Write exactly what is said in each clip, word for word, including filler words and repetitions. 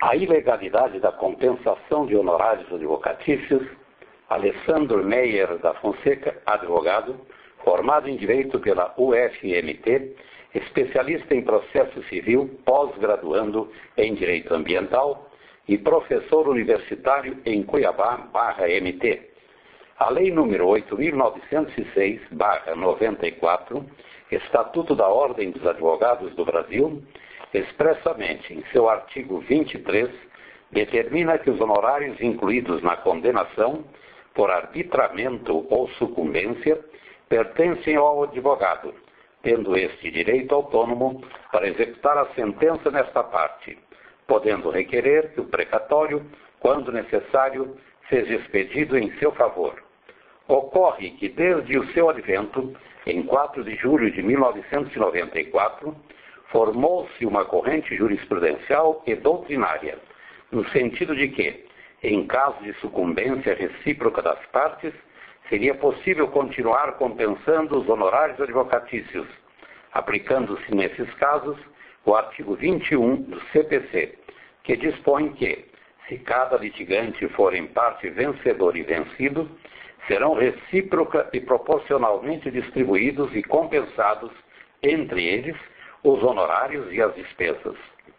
A ilegalidade da compensação de honorários advocatícios. Alessandro Meyer da Fonseca, advogado, formado em Direito pela U F M T, especialista em processo civil, pós-graduando em Direito Ambiental e professor universitário em Cuiabá, barra M T. A Lei número oito mil novecentos e seis, barra noventa e quatro, Estatuto da Ordem dos Advogados do Brasil, expressamente em seu artigo vinte e três, determina que os honorários incluídos na condenação por arbitramento ou sucumbência pertencem ao advogado, tendo este direito autônomo para executar a sentença nesta parte, podendo requerer que o precatório, quando necessário, seja expedido em seu favor. Ocorre que, desde o seu advento, em quatro de julho de mil novecentos e noventa e quatro, formou-se uma corrente jurisprudencial e doutrinária, no sentido de que, em caso de sucumbência recíproca das partes, seria possível continuar compensando os honorários advocatícios, aplicando-se nesses casos o artigo vinte e um do C P C, que dispõe que, se cada litigante for em parte vencedor e vencido, serão recíproca e proporcionalmente distribuídos e compensados entre eles os honorários e as despesas.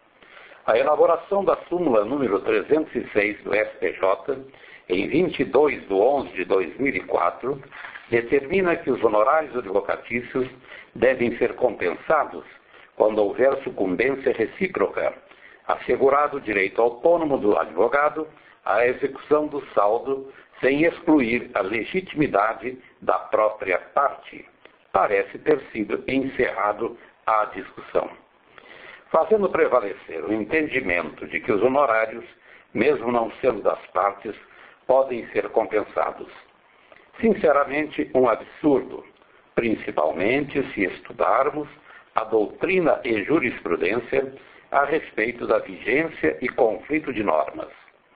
A elaboração da súmula número trezentos e seis do S T J, em vinte e dois de onze de dois mil e quatro, determina que os honorários advocatícios devem ser compensados quando houver sucumbência recíproca, assegurado o direito autônomo do advogado à execução do saldo sem excluir a legitimidade da própria parte. Parece ter sido encerrado a discussão, fazendo prevalecer o entendimento de que os honorários, mesmo não sendo das partes, podem ser compensados. Sinceramente, um absurdo, principalmente se estudarmos a doutrina e jurisprudência a respeito da vigência e conflito de normas.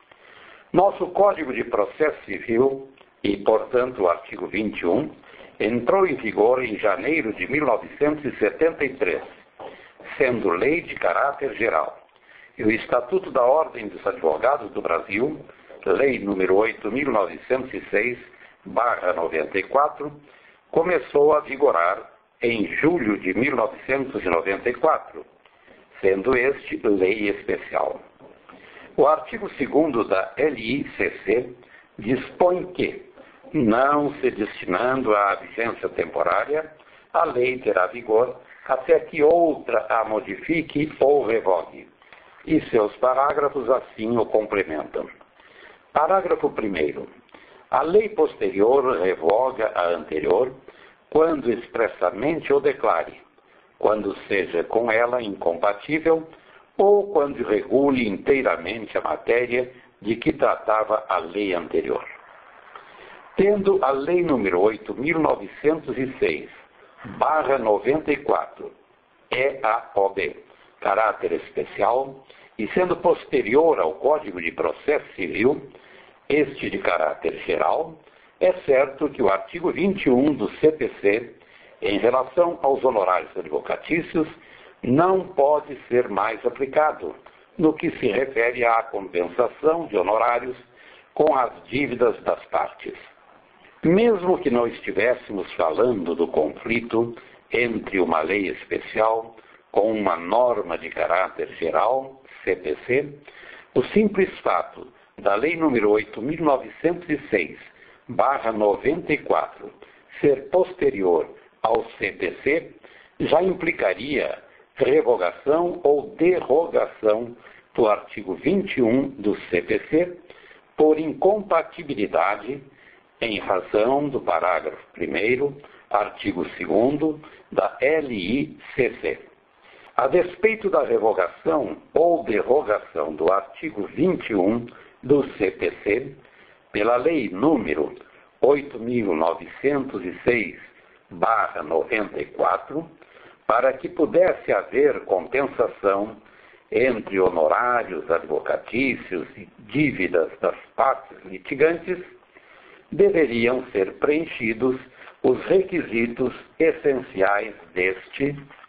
Nosso Código de Processo Civil, e, portanto, o artigo vinte e um, entrou em vigor em janeiro de mil novecentos e setenta e três, sendo lei de caráter geral. E o Estatuto da Ordem dos Advogados do Brasil, Lei número oito mil novecentos e seis, barra noventa e quatro, começou a vigorar em julho de mil novecentos e noventa e quatro, sendo este lei especial. O artigo segundo da L I C C dispõe que, não se destinando à vigência temporária, a lei terá vigor até que outra a modifique ou revogue, e seus parágrafos assim o complementam. Parágrafo primeiro. A lei posterior revoga a anterior quando expressamente o declare, quando seja com ela incompatível ou quando regule inteiramente a matéria de que tratava a lei anterior. Tendo a Lei número oito mil novecentos e seis, barra noventa e quatro, E A O B, caráter especial, e sendo posterior ao Código de Processo Civil, este de caráter geral, é certo que o artigo vinte e um do C P C, em relação aos honorários advocatícios, não pode ser mais aplicado no que se refere à compensação de honorários com as dívidas das partes. Mesmo que não estivéssemos falando do conflito entre uma lei especial com uma norma de caráter geral, C P C, o simples fato da Lei número oito mil novecentos e seis, barra noventa e quatro, ser posterior ao C P C, já implicaria revogação ou derrogação do artigo vinte e um do C P C por incompatibilidade em razão do parágrafo primeiro, artigo segundo da L I C C. A despeito da revogação ou derrogação do artigo vinte e um do C P C, pela Lei número oito mil novecentos e seis, barra noventa e quatro, para que pudesse haver compensação entre honorários advocatícios e dívidas das partes litigantes, deveriam ser preenchidos os requisitos essenciais deste